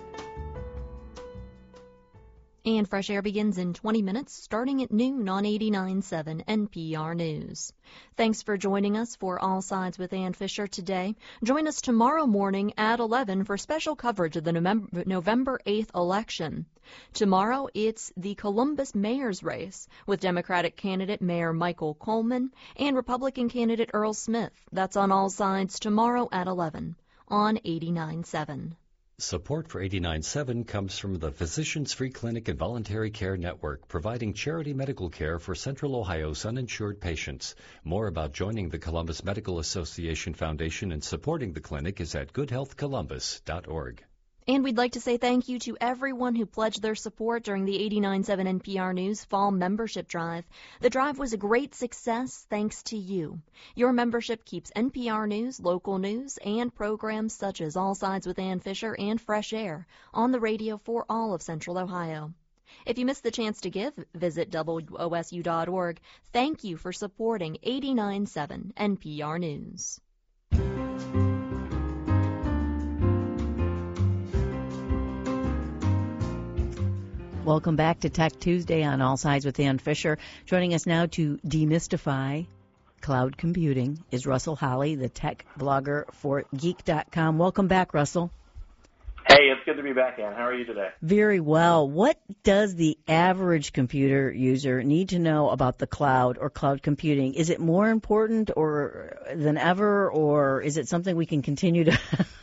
S8: And Fresh Air begins in twenty minutes, starting at noon on eighty-nine point seven N P R News. Thanks for joining us for All Sides with Ann Fisher today. Join us tomorrow morning at eleven for special coverage of the November eighth election. Tomorrow, it's the Columbus mayor's race with Democratic candidate Mayor Michael Coleman and Republican candidate Earl Smith. That's on All Sides tomorrow at eleven on eighty-nine point seven.
S9: Support for eighty-nine point seven comes from the Physicians Free Clinic and Voluntary Care Network, providing charity medical care for Central Ohio's uninsured patients. More about joining the Columbus Medical Association Foundation and supporting the clinic is at good health columbus dot org.
S8: And we'd like to say thank you to everyone who pledged their support during the eighty-nine point seven N P R News Fall Membership Drive. The drive was a great success thanks to you. Your membership keeps N P R News, local news, and programs such as All Sides with Ann Fisher and Fresh Air on the radio for all of Central Ohio. If you missed the chance to give, visit W O S U dot org. Thank you for supporting eighty-nine point seven N P R News.
S1: Welcome back to Tech Tuesday on All Sides with Ann Fisher. Joining us now to demystify cloud computing is Russell Holly, the tech blogger for geek dot com. Welcome back, Russell.
S19: Hey, it's good to be back, Ann. How are you today?
S1: Very well. What does the average computer user need to know about the cloud or cloud computing? Is it more important or than ever, or is it something we can continue to...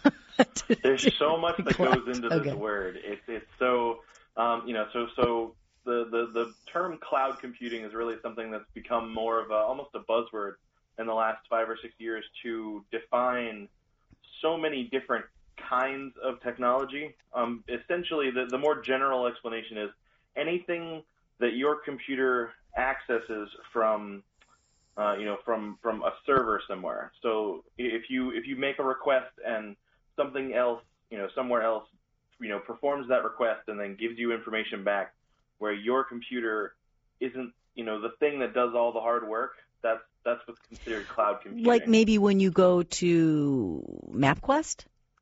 S1: to
S19: There's so much that
S1: cloud.
S19: goes into this
S1: Okay.
S19: word. It's it's so... Um, you know, so so the, the, the term cloud computing is really something that's become more of a, almost a buzzword in the last five or six years to define so many different kinds of technology. Um, essentially, the, the more general explanation is anything that your computer accesses from, uh, you know, from from a server somewhere. So if you if you make a request and something else, you know, somewhere else, you know, performs that request and then gives you information back where your computer isn't, you know, the thing that does all the hard work, that's that's what's considered cloud computing.
S1: Like maybe when you go to MapQuest?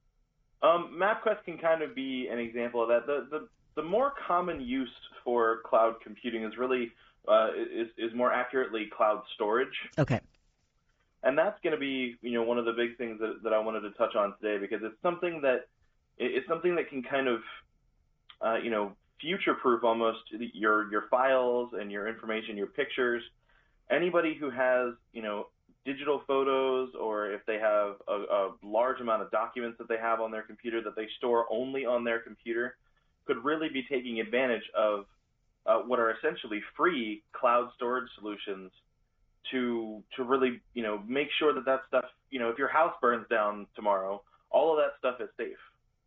S19: Um, MapQuest can kind of be an example of that. The the, the more common use for cloud computing is really, uh, is, is more accurately cloud storage.
S1: Okay.
S19: And that's going to be, you know, one of the big things that, that I wanted to touch on today, because it's something that It's something that can kind of, uh, you know, future-proof almost your your files and your information, your pictures. Anybody who has, you know, digital photos, or if they have a, a large amount of documents that they have on their computer that they store only on their computer, could really be taking advantage of uh, what are essentially free cloud storage solutions to to really, you know, make sure that that stuff, you know, if your house burns down tomorrow, all of that stuff is safe.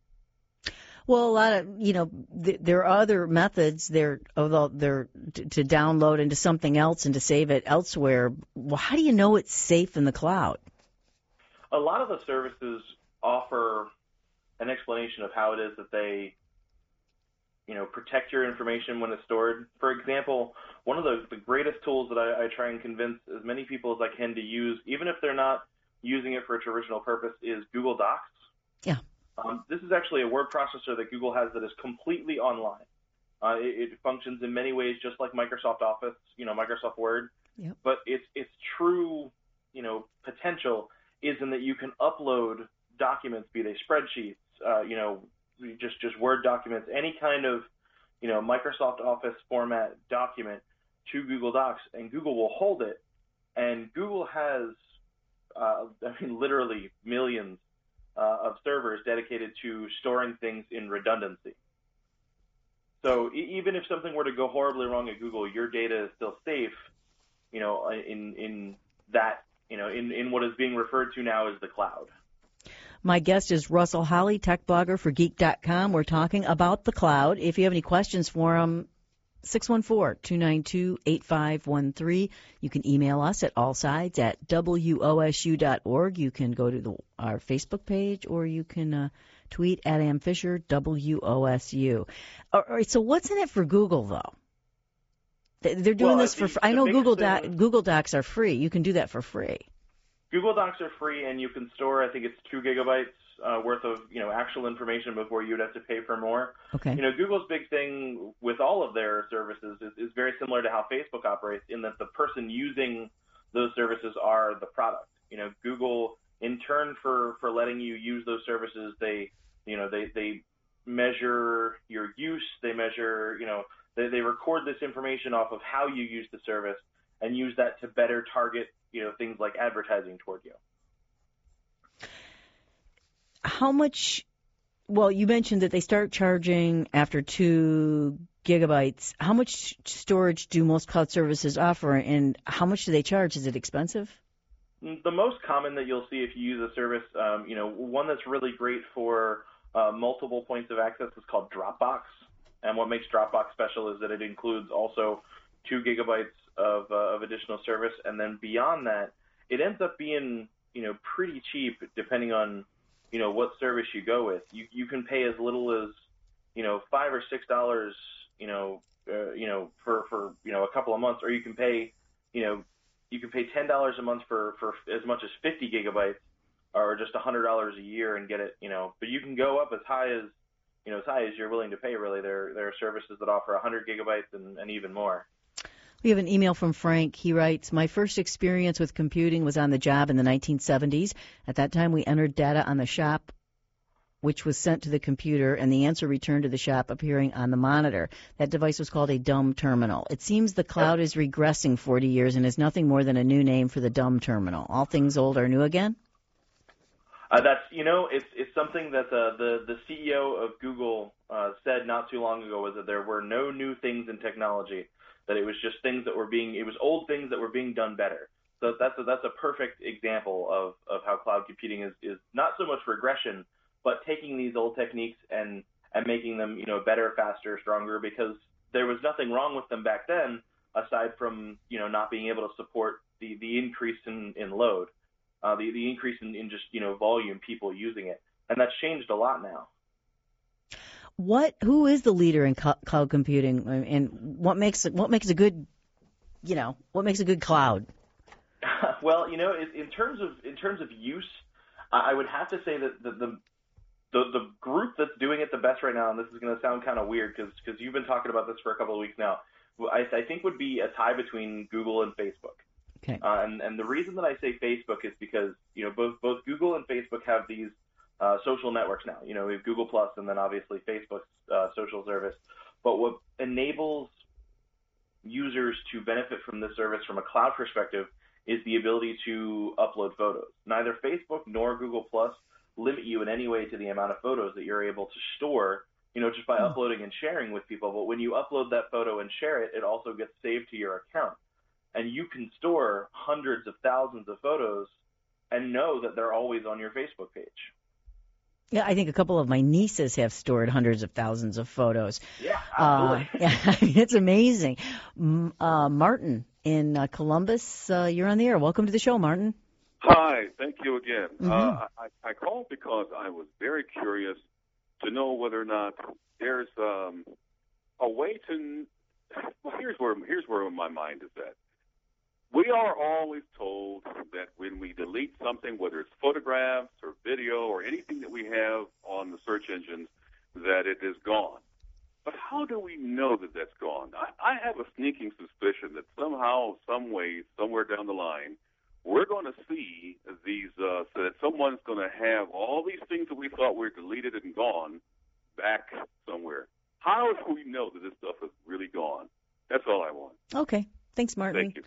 S1: Well, a lot of, you know, th- there are other methods there, although they're t- to download into something else and to save it elsewhere. Well, how do you know it's safe in the cloud?
S19: A lot of the services offer an explanation of how it is that they, you know, protect your information when it's stored. For example, one of the, the greatest tools that I, I try and convince as many people as I can to use, even if they're not using it for its original purpose, is Google Docs.
S1: Yeah.
S19: Um, this is actually a word processor that Google has that is completely online. Uh, it, it functions in many ways just like Microsoft Office, you know, Microsoft Word.
S1: Yep.
S19: But its its true, you know, potential is in that you can upload documents, be they spreadsheets, uh, you know, just just Word documents, any kind of, you know, Microsoft Office format document to Google Docs, and Google will hold it. And Google has, uh, I mean, literally millions Uh, of servers dedicated to storing things in redundancy. So e- even if something were to go horribly wrong at Google, your data is still safe, you know, in in that, you know, in, in what is being referred to now as the cloud.
S1: My guest is Russell Holly, tech blogger for geek dot com. We're talking about the cloud. If you have any questions for him, six one four, two nine two, eight five one three. You can email us at allsides at W O S U dot org. You can go to the, our Facebook page, or you can uh, tweet at Ann Fisher, W O S U. All right, so what's in it for Google, though? They're doing
S19: well,
S1: this
S19: the,
S1: for free. I know
S19: big
S1: Google
S19: thing,
S1: Doc, Google Docs are free. You can do that for free.
S19: Google Docs are free, and you can store, I think it's two gigabytes uh, worth of, you know, actual information before you'd have to pay for more.
S1: Okay.
S19: You know, Google's big thing with all of their services is, is very similar to how Facebook operates, in that the person using those services are the product. You know, Google, in turn for, for letting you use those services, they, you know, they, they measure your use, they measure, you know, they, they record this information off of how you use the service and use that to better target, you know, things like advertising toward you.
S1: How much, well, you mentioned that they start charging after two gigabytes. How much storage do most cloud services offer, and how much do they charge? Is it expensive?
S19: The most common that you'll see if you use a service, um, you know, one that's really great for uh, multiple points of access is called Dropbox. And what makes Dropbox special is that it includes also two gigabytes of, uh, of additional service. And then beyond that, it ends up being, you know, pretty cheap depending on, you know, what service you go with. You you can pay as little as, you know, five or six dollars, you know, uh, you know, for, for, you know, a couple of months, or you can pay, you know, you can pay ten dollars a month for, for as much as fifty gigabytes, or just one hundred dollars a year and get it, you know, but you can go up as high as, you know, as high as you're willing to pay, really. There, there are services that offer one hundred gigabytes and, and even more.
S1: We have an email from Frank. He writes, my first experience with computing was on the job in the nineteen seventies. At that time, we entered data on the shop, which was sent to the computer, and the answer returned to the shop appearing on the monitor. That device was called a dumb terminal. It seems the cloud is regressing forty years and is nothing more than a new name for the dumb terminal. All things old are new again?
S19: Uh, that's, you know, it's it's something that the, the, the C E O of Google uh, said not too long ago, was that there were no new things in technology, that it was just things that were being, it was old things that were being done better. So that's a, that's a perfect example of, of how cloud computing is, is not so much regression, but taking these old techniques and, and making them, you know, better, faster, stronger, because there was nothing wrong with them back then, aside from, you know, not being able to support the, the increase in, in load. Uh, the, the increase in, in just, you know, volume, people using it. And that's changed a lot now.
S1: What, who is the leader in co- cloud computing, and what makes what makes a good, you know, what makes a good cloud?
S19: Well, you know, in, in terms of in terms of use, I would have to say that the, the the the group that's doing it the best right now, and this is going to sound kind of weird because because you've been talking about this for a couple of weeks now, I, I think would be a tie between Google and Facebook.
S1: Okay.
S19: Uh, and, and the reason that I say Facebook is because, you know, both both Google and Facebook have these uh, social networks now. You know, we have Google Plus and then obviously Facebook's uh, social service. But what enables users to benefit from this service from a cloud perspective is the ability to upload photos. Neither Facebook nor Google Plus limit you in any way to the amount of photos that you're able to store, you know, just by mm. uploading and sharing with people. But when you upload that photo and share it, it also gets saved to your account. And you can store hundreds of thousands of photos and know that they're always on your Facebook page.
S1: Yeah, I think a couple of my nieces have stored hundreds of thousands of photos.
S19: Yeah, absolutely.
S1: Uh, yeah, it's amazing. Uh, Martin in uh, Columbus, uh, you're on the air. Welcome to the show, Martin.
S20: Hi, thank you again.
S1: Mm-hmm.
S20: Uh, I, I called because I was very curious to know whether or not there's um, a way to. Well, here's where here's where my mind is at. We are always told that when we delete something, whether it's photographs or video or anything that we have on the search engines, that it is gone. But how do we know that that's gone? I, I have a sneaking suspicion that somehow, some way, somewhere down the line, we're going to see these, uh, so that someone's going to have all these things that we thought were deleted and gone back somewhere. How do we know that this stuff is really gone? That's all I want.
S1: Okay. Thanks, Martin.
S20: Thank you.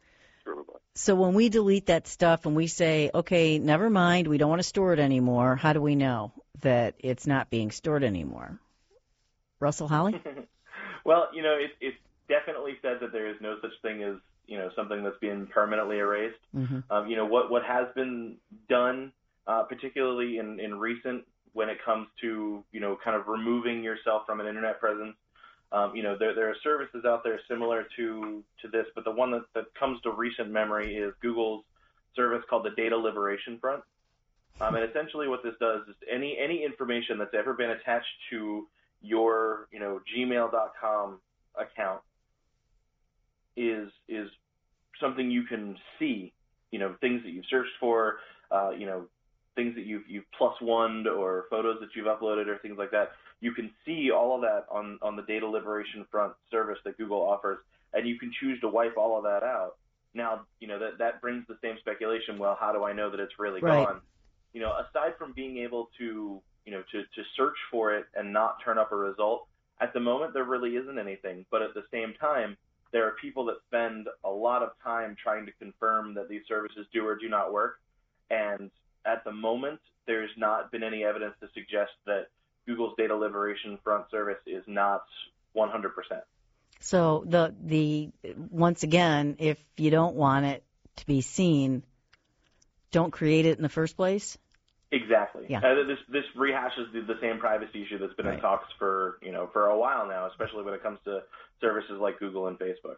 S1: So when we delete that stuff and we say, okay, never mind, we don't want to store it anymore, how do we know that it's not being stored anymore? Russell Holly?
S19: Well, you know, it, it's definitely said that there is no such thing as, you know, something that's been permanently erased.
S1: Mm-hmm.
S19: Um, you know, what, what has been done, uh, particularly in, in recent, when it comes to, you know, kind of removing yourself from an internet presence, Um, you know, there there are services out there similar to to this, but the one that, that comes to recent memory is Google's service called the Data Liberation Front. Um, and essentially what this does is any any information that's ever been attached to your, you know, gmail dot com account is is something you can see, you know, things that you've searched for, uh, you know, things that you've you've plus one or photos that you've uploaded or things like that. You can see all of that on, on the Data Liberation Front service that Google offers, and you can choose to wipe all of that out. Now, you know, that, that brings the same speculation, well, how do I know that it's really
S1: Right.
S19: gone? You know, aside from being able to, you know, to, to search for it and not turn up a result, at the moment there really isn't anything. But at the same time, there are people that spend a lot of time trying to confirm that these services do or do not work. And at the moment, there's not been any evidence to suggest that Google's Data Liberation Front service is not one hundred percent.
S1: So the the once again, if you don't want it to be seen, don't create it in the first place.
S19: Exactly.
S1: Yeah.
S19: Uh, this this rehashes the, the same privacy issue that's been
S1: Right.
S19: in talks for you know for a while now, especially when it comes to services like Google and Facebook.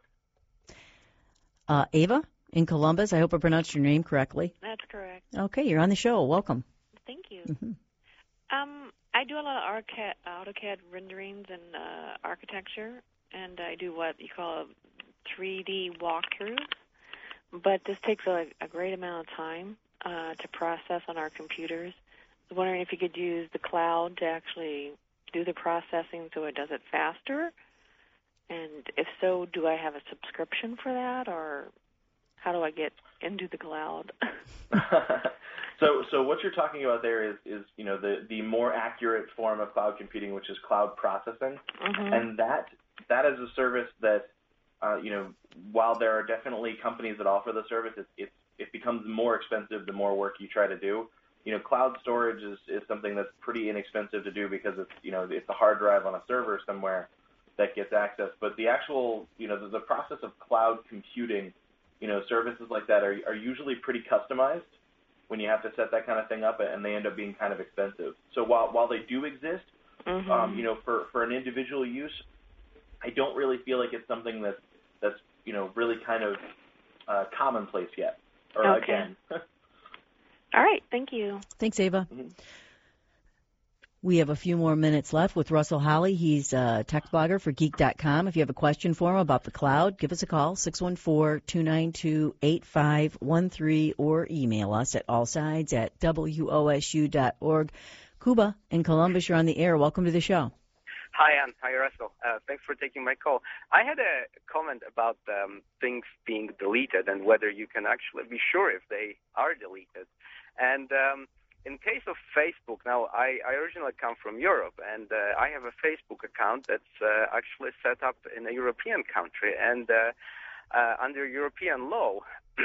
S1: Uh, Ava in Columbus, I hope I pronounced your name correctly.
S21: That's correct.
S1: Okay, you're on the show. Welcome.
S21: Thank you.
S1: Mm-hmm.
S21: Um, I do a lot of AutoCAD, AutoCAD renderings and uh, architecture, and I do what you call three D walkthroughs. But this takes a, a great amount of time uh, to process on our computers. I was wondering if you could use the cloud to actually do the processing so it does it faster. And if so, do I have a subscription for that, or how do I get into the cloud?
S19: So, so what you're talking about there is, is you know, the, the more accurate form of cloud computing, which is cloud processing,
S21: Mhm.
S19: and that that is a service that, uh, you know, while there are definitely companies that offer the service, it, it it becomes more expensive the more work you try to do. You know, cloud storage is, is something that's pretty inexpensive to do because it's you know it's a hard drive on a server somewhere that gets access. But the actual you know the, the process of cloud computing, you know, services like that are are usually pretty customized when you have to set that kind of thing up, and they end up being kind of expensive. So while while they do exist,
S21: Mhm.
S19: um, you know, for, for an individual use, I don't really feel like it's something that's that's you know really kind of uh, commonplace yet. Or
S21: Okay.
S19: again.
S21: All right, thank you.
S1: Thanks, Ava.
S19: Mhm.
S1: We have a few more minutes left with Russell Holly. He's a tech blogger for geek dot com. If you have a question for him about the cloud, give us a call, six one four, two nine two, eight five one three, or email us at allsides at W O S U dot org. Cuba in Columbus, you're on the air. Welcome to the show.
S22: Hi, Ann. Hi, Russell. Uh, thanks for taking my call. I had a comment about um, things being deleted and whether you can actually be sure if they are deleted. And um, in case of Facebook, now I, I originally come from Europe, and uh, I have a Facebook account that's uh, actually set up in a European country. And uh, uh, under European law,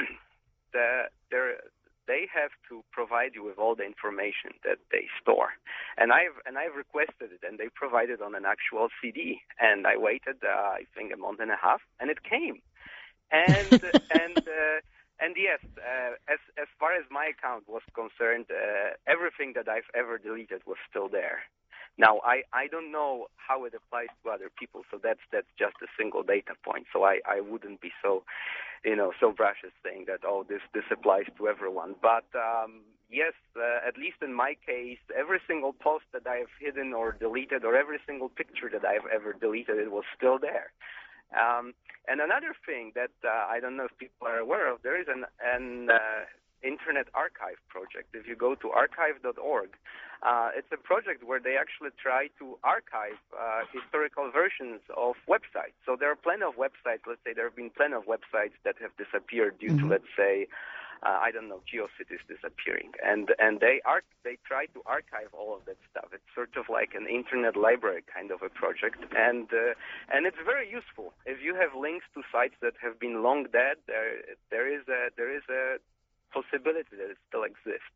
S22: the, there, they have to provide you with all the information that they store. And I've and I've requested it, and they provided on an actual C D. And I waited, uh, I think, a month and a half, and it came. And and uh, and yes, uh, as as far as my account was concerned, uh, everything that I've ever deleted was still there. Now, I, I don't know how it applies to other people, so that's that's just a single data point. So I, I wouldn't be so, you know, so brash as saying that, oh, this, this applies to everyone. But um, yes, uh, at least in my case, every single post that I've hidden or deleted, or every single picture that I've ever deleted, it was still there. Um, and another thing that uh, I don't know if people are aware of, there is an, an uh, Internet Archive project. If you go to archive dot org, uh, it's a project where they actually try to archive uh, historical versions of websites. So there are plenty of websites, let's say there have been plenty of websites that have disappeared due mm-hmm. to, let's say, uh, I don't know, GeoCities disappearing. And and they are they try to archive all of that stuff. It's sort of like an internet library kind of a project. And uh, and it's very useful. If you have links to sites that have been long dead, there there is a there is a possibility that it still exists.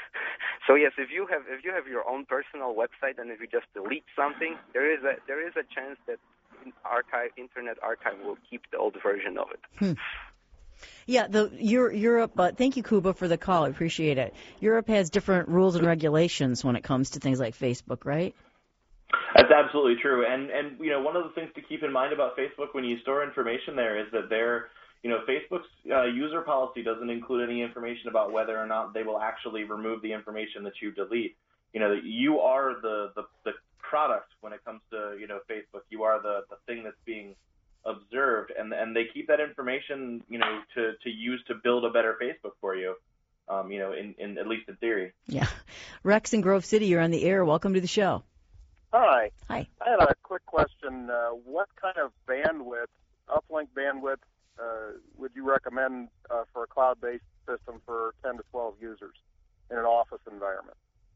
S22: So yes, if you have if you have your own personal website and if you just delete something, there is a there is a chance that archive Internet Archive will keep the old version of it.
S1: Hmm. Yeah, the Europe. Uh, thank you, Cuba, for the call. I appreciate it. Europe has different rules and regulations when it comes to things like Facebook, right?
S19: That's absolutely true. And, and you know, one of the things to keep in mind about Facebook when you store information there is that they're, you know, Facebook's uh, user policy doesn't include any information about whether or not they will actually remove the information that you delete. You know, you are the, the, the product when it comes to, you know, Facebook. You are the, the thing that's being observed, and and they keep that information, you know, to, to use to build a better Facebook for you, um, you know, in, in at least in theory.
S1: Yeah. Rex in Grove City, you're on the air. Welcome to the show.
S4: Hi.
S1: Hi.
S4: I had a quick question. Uh, what kind of bandwidth, uplink bandwidth, uh, would you recommend uh, for a cloud-based system for ten to twelve users in an office environment?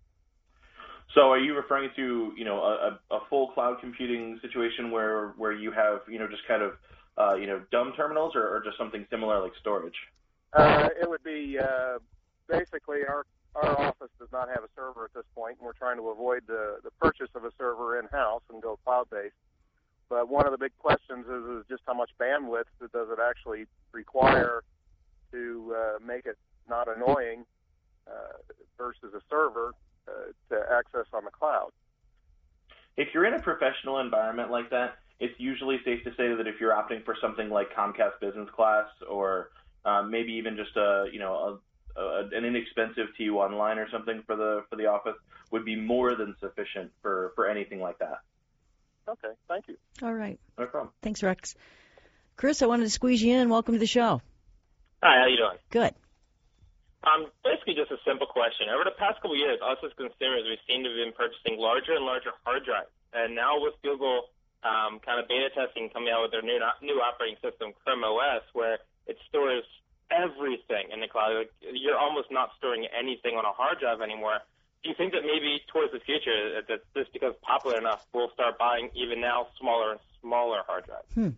S19: So are you referring to, you know, a, a full cloud computing situation where, where you have, you know, just kind of, uh, you know, dumb terminals, or, or just something similar like storage?
S4: Uh, it would be uh, basically our our office does not have a server at this point, and we're trying to avoid the, the purchase of a server in-house and go cloud-based. But one of the big questions is, is just how much bandwidth does it actually require to uh, make it not annoying uh, versus a server uh, to access on the cloud.
S19: If you're in a professional environment like that, it's usually safe to say that if you're opting for something like Comcast Business Class, or uh, maybe even just a, you know, a, a, an inexpensive T one line or something for the for the office, would be more than sufficient for, for anything like that.
S4: Okay, thank you.
S1: All right.
S19: No problem.
S1: Thanks, Rex. Chris, I wanted to squeeze you in. Welcome to the show.
S5: Hi, how you doing?
S1: Good.
S5: Um, basically just a simple question. Over the past couple of years, us as consumers, we seem to have been purchasing larger and larger hard drives. And now with Google um, kind of beta testing coming out with their new new operating system, Chrome O S, where it stores everything in the cloud, you're almost not storing anything on a hard drive anymore. Do you think that maybe towards the future, that this becomes popular enough, we'll start buying even now smaller and smaller hard drives?
S1: Hmm.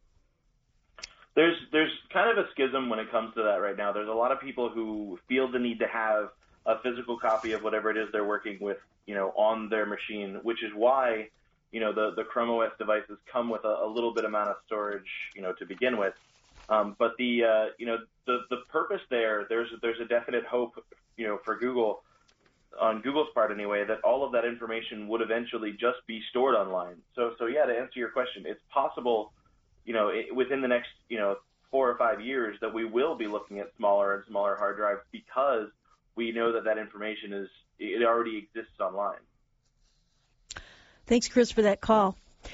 S19: There's there's kind of a schism when it comes to that right now. There's a lot of people who feel the need to have a physical copy of whatever it is they're working with, you know, on their machine, which is why, you know, the, the Chrome O S devices come with a, a little bit amount of storage, you know, to begin with. Um, but the, uh, you know, the, the purpose there, there's, there's a definite hope, you know, for Google, on Google's part anyway, that all of that information would eventually just be stored online. So, so yeah, to answer your question, it's possible, you know, it, within the next, you know, four or five years that we will be looking at smaller and smaller hard drives, because we know that that information is, it already exists online.
S1: Thanks, Chris, for that call.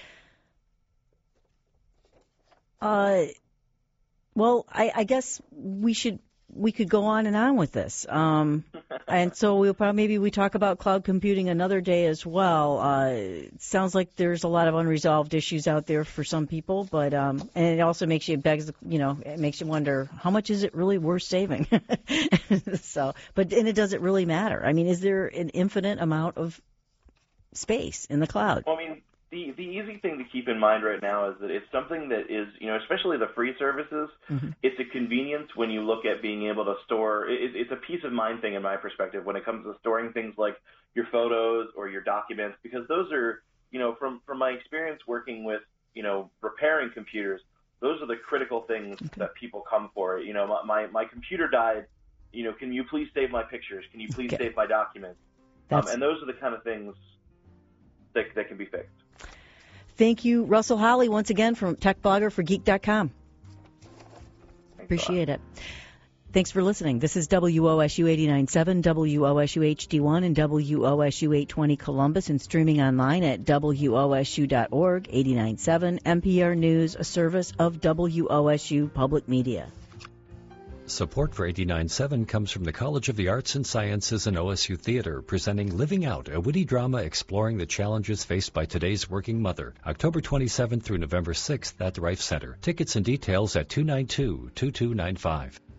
S1: Uh, well, I, I guess we should, we could go on and on with this. Um, and so we'll probably, maybe we talk about cloud computing another day as well. Uh, it sounds like there's a lot of unresolved issues out there for some people, but, um, and it also makes you, begs, you know, it makes you wonder, how much is it really worth saving? So, but, and it doesn't really matter. I mean, is there an infinite amount of space in the cloud?
S19: Well, I mean, the, the easy thing to keep in mind right now is that it's something that is, you know, especially the free services, mm-hmm. It's a convenience when you look at being able to store. It, it's a peace of mind thing in my perspective when it comes to storing things like your photos or your documents, because those are, you know, from, from my experience working with, you know, repairing computers, those are the critical things okay. that people come for. You know, my, my, my computer died, you know, can you please save my pictures? Can you please okay. save my documents? Um, and those are the kind of things that, that can be fixed.
S1: Thank you, Russell Holly, once again from Tech Blogger for Geek dot com. Appreciate it. Thanks for listening. This is W O S U eighty-nine point seven, W O S U H D one, and W O S U eight twenty Columbus, and streaming online at W O S U dot org, eighty-nine point seven N P R News, a service of W O S U Public Media.
S9: Support for eighty-nine point seven comes from the College of the Arts and Sciences and O S U Theater, presenting Living Out, a witty drama exploring the challenges faced by today's working mother. October twenty-seventh through November sixth at the Rife Center. Tickets and details at two nine two, two two nine five.